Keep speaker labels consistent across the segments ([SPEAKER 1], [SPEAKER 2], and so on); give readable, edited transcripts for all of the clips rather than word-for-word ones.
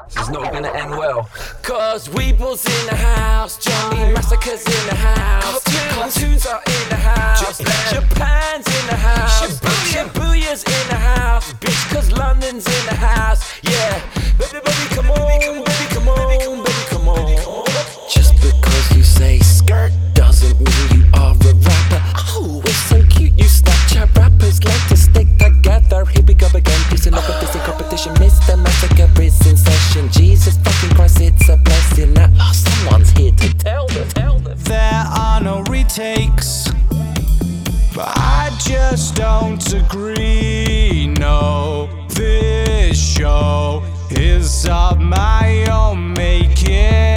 [SPEAKER 1] It's not gonna end well. Cause Weebles in the house, Johnny Massacre's in the house, cartoons are in the house, Japan's in the house, Shibuya's in the house, bitch, cause London's in the house. Yeah, baby, baby, come on, baby, come on, baby, come on. Just because you say skirt doesn't mean you are a rapper. Oh, it's so cute, you Snapchat rappers like to stick together. Here we go again, piecing up a busy competition. Mr. Massacre is in session. Jesus fucking Christ, it's a blessing that someone's here to tell them.
[SPEAKER 2] There are no retakes, but I just don't agree. No, this show is of my own making.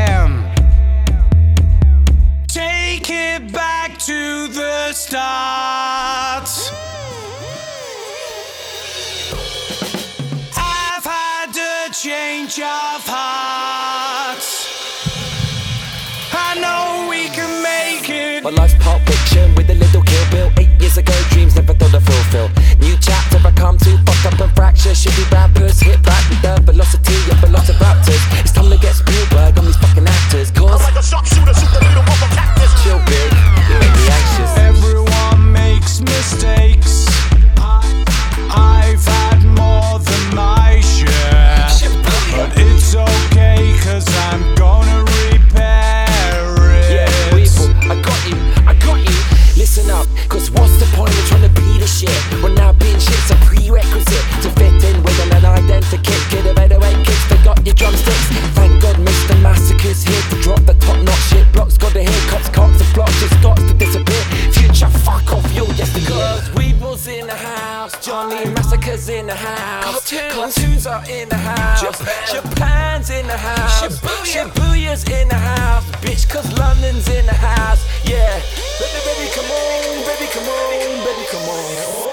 [SPEAKER 2] Take it back to the start. I've had a change of heart. I know we can make it.
[SPEAKER 1] My life's Pulp Fiction with a little Kill Bill. 8 years ago, dreams never thought I'd fulfill. New chapter, I come to fuck up and fracture. Shitty rappers hit back with the velocity of velociraptors. It's time to get Spielberg on these fucking actors. Cause
[SPEAKER 3] I'm like a sharpshooter, shoot the little mother cactus.
[SPEAKER 1] chill big, you make me anxious.
[SPEAKER 2] Everyone makes mistakes. I've had more than my share, but it's okay, cause I'm gonna repair it.
[SPEAKER 1] Yeah, Weeble, I got you. Listen up, cause what's the point of trying to be the shit when now being shit's a prerequisite to fit in with an identikit. Kid of 808 kids, forgot your drumsticks. Thank God Mr. Massacre's here to drop the top notch shit. Blocks got the haircuts, cocks and blocks, just got to disappear. Future, fuck off, you're yesterday. Cause Weeble's in the house, Johnny Massacre's in the house, cartoons are in the house, Japan's in the house, Shibuya's in the house, bitch, cause London's in the house. Yeah, baby, baby, come on, baby, come on, baby, come on.